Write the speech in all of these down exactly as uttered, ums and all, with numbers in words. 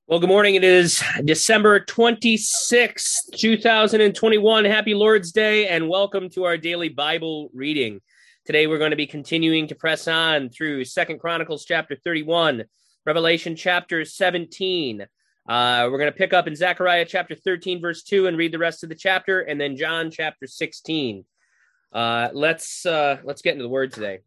Well, good morning. It is December twenty-sixth, two thousand twenty-one. Happy Lord's Day and welcome to our daily Bible reading. Today we're going to be continuing to press on through Second Chronicles chapter thirty-one, Revelation chapter seventeen. Uh, we're going to pick up in Zechariah chapter thirteen, verse two, and read the rest of the chapter, and then John chapter sixteen. Uh, let's uh, let's get into the word today.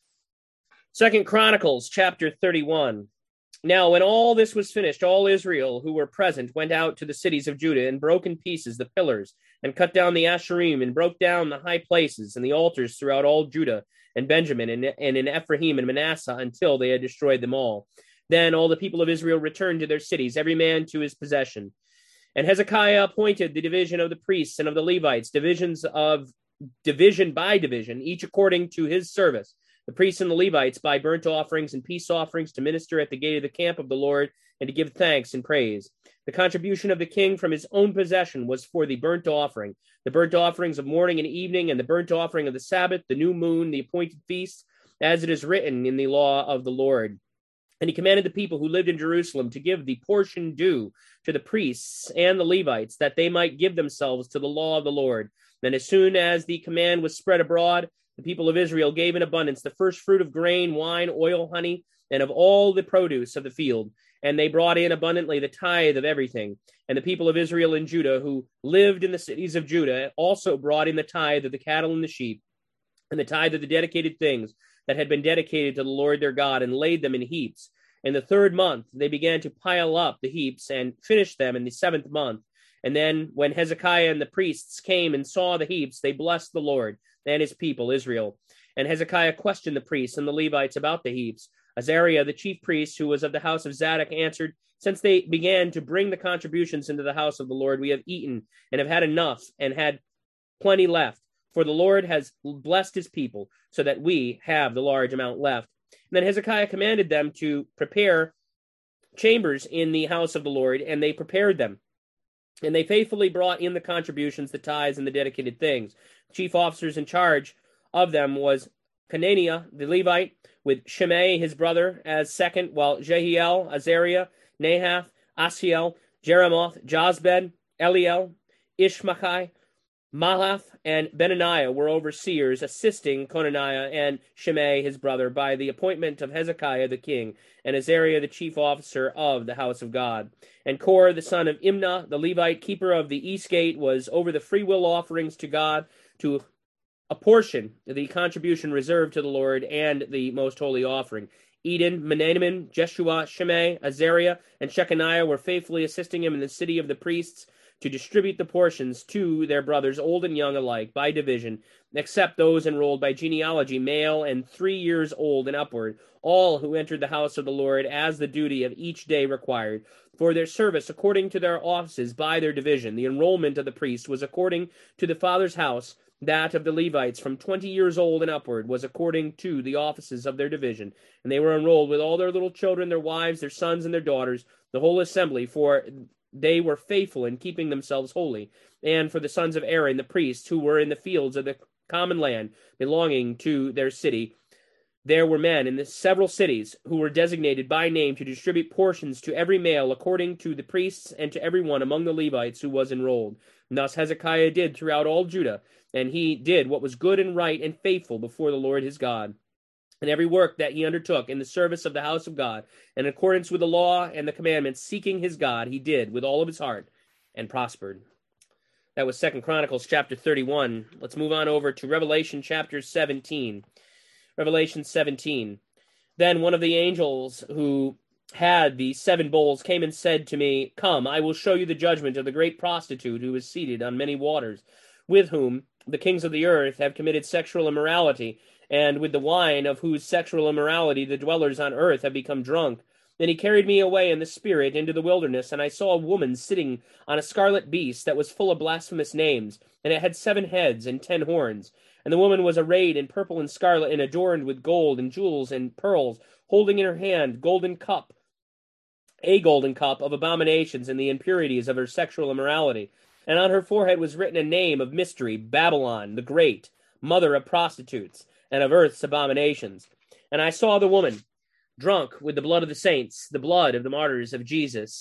Second Chronicles chapter thirty-one. Now, when all this was finished, all Israel who were present went out to the cities of Judah and broke in pieces the pillars and cut down the Asherim and broke down the high places and the altars throughout all Judah and Benjamin and, and in Ephraim and Manasseh until they had destroyed them all. Then all the people of Israel returned to their cities, every man to his possession. And Hezekiah appointed the division of the priests and of the Levites, divisions of division by division, each according to his service. The priests and the Levites by burnt offerings and peace offerings to minister at the gate of the camp of the Lord and to give thanks and praise. The contribution of the king from his own possession was for the burnt offering, the burnt offerings of morning and evening, and the burnt offering of the Sabbath, the new moon, the appointed feasts, as it is written in the law of the Lord. And he commanded the people who lived in Jerusalem to give the portion due to the priests and the Levites, that they might give themselves to the law of the Lord. Then as soon as the command was spread abroad, the people of Israel gave in abundance the first fruit of grain, wine, oil, honey, and of all the produce of the field. And they brought in abundantly the tithe of everything. And the people of Israel and Judah, who lived in the cities of Judah, also brought in the tithe of the cattle and the sheep, and the tithe of the dedicated things that had been dedicated to the Lord their God, and laid them in heaps. In the third month they began to pile up the heaps, and finished them in the seventh month. And then when Hezekiah and the priests came and saw the heaps, they blessed the Lord and his people, Israel. And Hezekiah questioned the priests and the Levites about the heaps. Azariah, the chief priest, who was of the house of Zadok, answered, Since they began to bring the contributions into the house of the Lord, we have eaten and have had enough and had plenty left. For the Lord has blessed his people, so that we have the large amount left. And then Hezekiah commanded them to prepare chambers in the house of the Lord, and they prepared them. And they faithfully brought in the contributions, the tithes, and the dedicated things. Chief officers in charge of them was Cananiah, the Levite, with Shimei, his brother, as second, while Jehiel, Azariah, Nahath, Asiel, Jeremoth, Jozbed, Eliel, Ishmachai, Malath, and Benaniah were overseers, assisting Conaniah and Shimei, his brother, by the appointment of Hezekiah the king, and Azariah the chief officer of the house of God. And Kor, the son of Imnah, the Levite, keeper of the east gate, was over the freewill offerings to God, to apportion the contribution reserved to the Lord and the most holy offering. Eden, Menamin, Jeshua, Shimei, Azariah, and Shechaniah were faithfully assisting him in the city of the priests to distribute the portions to their brothers, old and young alike, by division, except those enrolled by genealogy, male and three years old and upward, all who entered the house of the Lord as the duty of each day required, for their service according to their offices by their division. The enrollment of the priests was according to the father's house. That of the Levites from twenty years old and upward was according to the offices of their division. And they were enrolled with all their little children, their wives, their sons, and their daughters, the whole assembly, for they were faithful in keeping themselves holy. And for the sons of Aaron, the priests, who were in the fields of the common land belonging to their city, there were men in the several cities who were designated by name to distribute portions to every male according to the priests and to every one among the Levites who was enrolled. And thus Hezekiah did throughout all Judah, and he did what was good and right and faithful before the Lord his God. And every work that he undertook in the service of the house of God, in accordance with the law and the commandments, seeking his God, he did with all of his heart and prospered. That was Second Chronicles chapter thirty-one. Let's move on over to Revelation chapter seventeen. Revelation seventeen. Then one of the angels who had the seven bowls came and said to me, Come, I will show you the judgment of the great prostitute who is seated on many waters, with whom the kings of the earth have committed sexual immorality, and with the wine of whose sexual immorality the dwellers on earth have become drunk. Then he carried me away in the spirit into the wilderness, and I saw a woman sitting on a scarlet beast that was full of blasphemous names, and it had seven heads and ten horns. And the woman was arrayed in purple and scarlet, and adorned with gold and jewels and pearls, holding in her hand golden cup, a golden cup of abominations and the impurities of her sexual immorality. And on her forehead was written a name of mystery, Babylon the Great, mother of prostitutes, and of earth's abominations. And I saw the woman drunk with the blood of the saints, the blood of the martyrs of Jesus.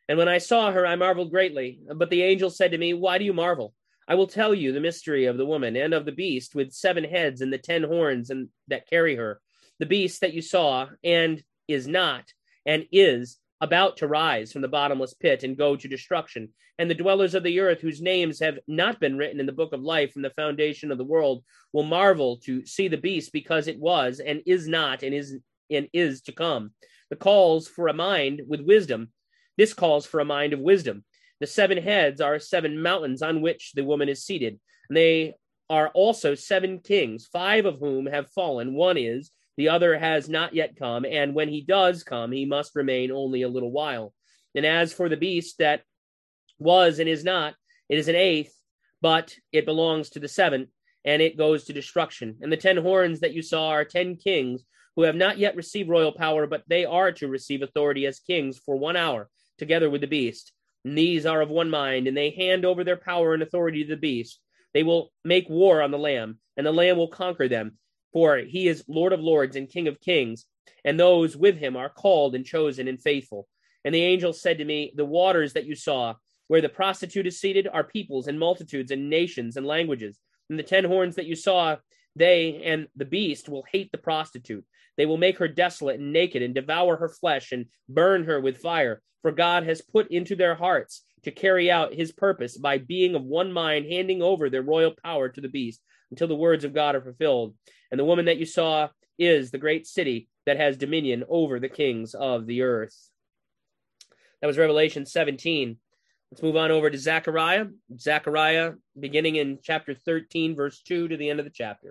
And when I saw her, I marveled greatly. But the angel said to me, why do you marvel? I will tell you the mystery of the woman and of the beast with seven heads and the ten horns and that carry her. The beast that you saw and is not and is about to rise from the bottomless pit and go to destruction. And the dwellers of the earth, whose names have not been written in the book of life from the foundation of the world, will marvel to see the beast, because it was and is not and is and is to come. The calls for a mind with wisdom. This calls for a mind of wisdom. The seven heads are seven mountains on which the woman is seated. And they are also seven kings, five of whom have fallen. One is, the other has not yet come. And when he does come, he must remain only a little while. And as for the beast that was and is not, it is an eighth, but it belongs to the seventh, and it goes to destruction. And the ten horns that you saw are ten kings who have not yet received royal power, but they are to receive authority as kings for one hour, together with the beast. And these are of one mind, and they hand over their power and authority to the beast. They will make war on the Lamb, and the Lamb will conquer them, for he is Lord of lords and King of kings, and those with him are called and chosen and faithful. And the angel said to me, the waters that you saw, where the prostitute is seated, are peoples and multitudes and nations and languages. And the ten horns that you saw, they and the beast will hate the prostitute. They will make her desolate and naked and devour her flesh and burn her with fire. For God has put into their hearts to carry out his purpose by being of one mind, handing over their royal power to the beast until the words of God are fulfilled. And the woman that you saw is the great city that has dominion over the kings of the earth. That was Revelation seventeen. Let's move on over to Zechariah. Zechariah, beginning in chapter thirteen, verse two to the end of the chapter.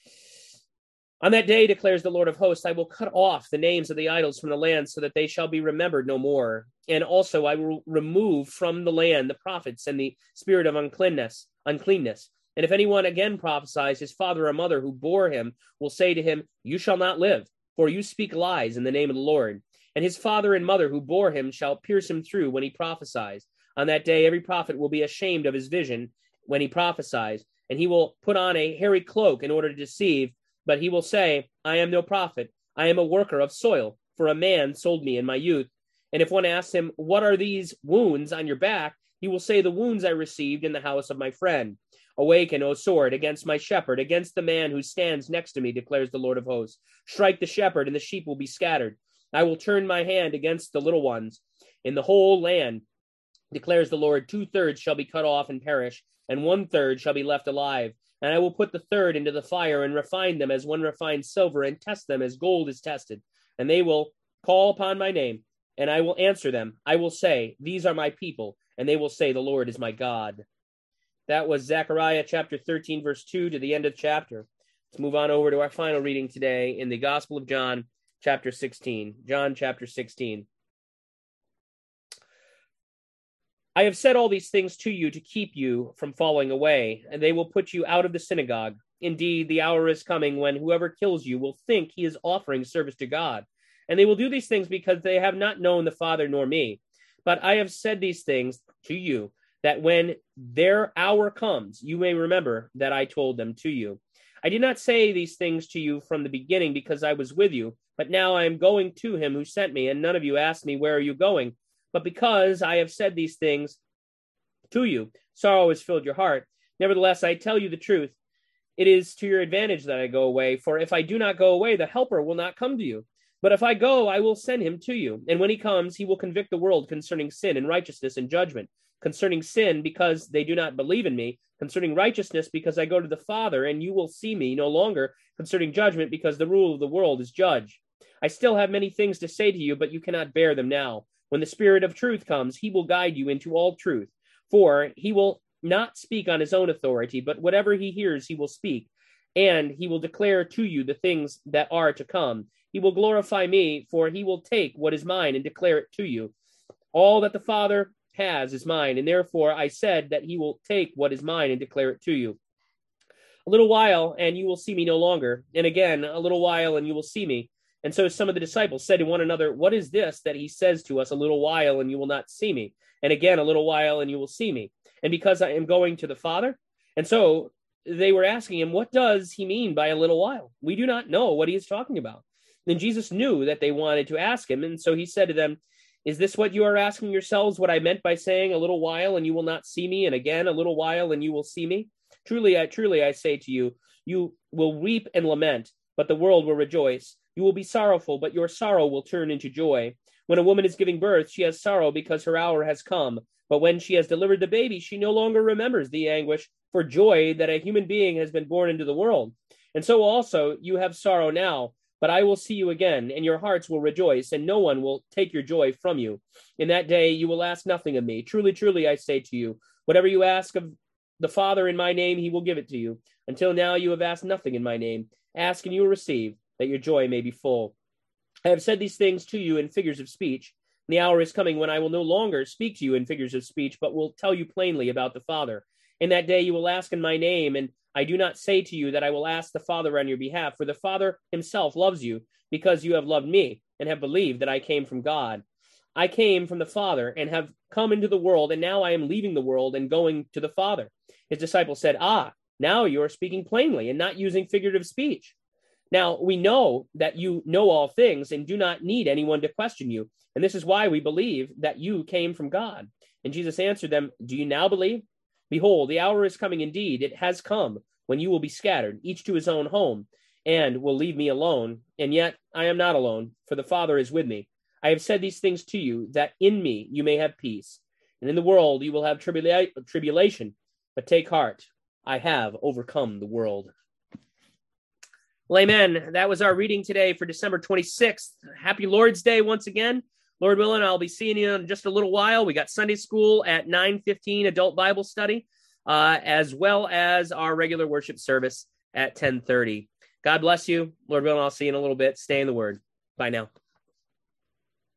On that day, declares the Lord of hosts, I will cut off the names of the idols from the land so that they shall be remembered no more. And also I will remove from the land the prophets and the spirit of uncleanness, uncleanness. And if anyone again prophesies, his father or mother who bore him will say to him, you shall not live, for you speak lies in the name of the Lord. And his father and mother who bore him shall pierce him through when he prophesies. On that day, every prophet will be ashamed of his vision when he prophesies, and he will put on a hairy cloak in order to deceive. But he will say, I am no prophet. I am a worker of soil, for a man sold me in my youth. And if one asks him, what are these wounds on your back? He will say, the wounds I received in the house of my friend. Awaken, O sword, against my shepherd, against the man who stands next to me, declares the Lord of hosts. Strike the shepherd, and the sheep will be scattered. I will turn my hand against the little ones. In the whole land, declares the Lord, two-thirds shall be cut off and perish, and one-third shall be left alive. And I will put the third into the fire and refine them as one refines silver and test them as gold is tested. And they will call upon my name, and I will answer them. I will say, these are my people, and they will say, the Lord is my God. That was Zechariah chapter thirteen, verse two to the end of the chapter. Let's move on over to our final reading today in the Gospel of John, chapter sixteen. John chapter sixteen. I have said all these things to you to keep you from falling away, and they will put you out of the synagogue. Indeed, the hour is coming when whoever kills you will think he is offering service to God. And they will do these things because they have not known the Father nor me. But I have said these things to you, that when their hour comes, you may remember that I told them to you. I did not say these things to you from the beginning because I was with you, but now I am going to him who sent me, and none of you asked me, where are you going? But because I have said these things to you, sorrow has filled your heart. Nevertheless, I tell you the truth. It is to your advantage that I go away, for if I do not go away, the Helper will not come to you. But if I go, I will send him to you. And when he comes, he will convict the world concerning sin and righteousness and judgment. Concerning sin, because they do not believe in me. Concerning righteousness, because I go to the Father, and you will see me no longer. Concerning judgment, because the rule of the world is judged. I still have many things to say to you, but you cannot bear them now. When the Spirit of truth comes, he will guide you into all truth. For he will not speak on his own authority, but whatever he hears, he will speak. And he will declare to you the things that are to come. He will glorify me, for he will take what is mine and declare it to you. All that the Father has is mine, and therefore I said that he will take what is mine and declare it to you. A little while, and you will see me no longer. And again, a little while, and you will see me. And so some of the disciples said to one another, what is this that he says to us, a little while and you will not see me? And again, a little while and you will see me. And because I am going to the Father? And so they were asking him, what does he mean by a little while? We do not know what he is talking about. Then Jesus knew that they wanted to ask him. And so he said to them, Is this what you are asking yourselves, what I meant by saying a little while and you will not see me, and again a little while and you will see me? Truly, I truly I say to you, you will weep and lament, but the world will rejoice. You will be sorrowful, but your sorrow will turn into joy. When a woman is giving birth, she has sorrow because her hour has come. But when she has delivered the baby, she no longer remembers the anguish for joy that a human being has been born into the world. And so also you have sorrow now, but I will see you again, and your hearts will rejoice, and no one will take your joy from you. In that day you will ask nothing of me. Truly, truly, I say to you, whatever you ask of the Father in my name, he will give it to you. Until now you have asked nothing in my name. Ask and you will receive, that your joy may be full. I have said these things to you in figures of speech. And the hour is coming when I will no longer speak to you in figures of speech, but will tell you plainly about the Father. In that day you will ask in my name, and I do not say to you that I will ask the Father on your behalf, for the Father himself loves you, because you have loved me, and have believed that I came from God. I came from the Father, and have come into the world, and now I am leaving the world and going to the Father. His disciples said, Ah, now you are speaking plainly, and not using figurative speech. Now we know that you know all things, and do not need anyone to question you. And this is why we believe that you came from God. And Jesus answered them, Do you now believe? Behold, the hour is coming indeed, it has come, when you will be scattered, each to his own home, and will leave me alone. And yet I am not alone, for the Father is with me. I have said these things to you, that in me you may have peace. And in the world you will have tribula- tribulation, but take heart, I have overcome the world. Well, amen. That was our reading today for December twenty-sixth. Happy Lord's Day once again. Lord willing, I'll be seeing you in just a little while. We got Sunday school at nine fifteen, adult Bible study, uh, as well as our regular worship service at ten thirty. God bless you. Lord willing, I'll see you in a little bit. Stay in the Word. Bye now.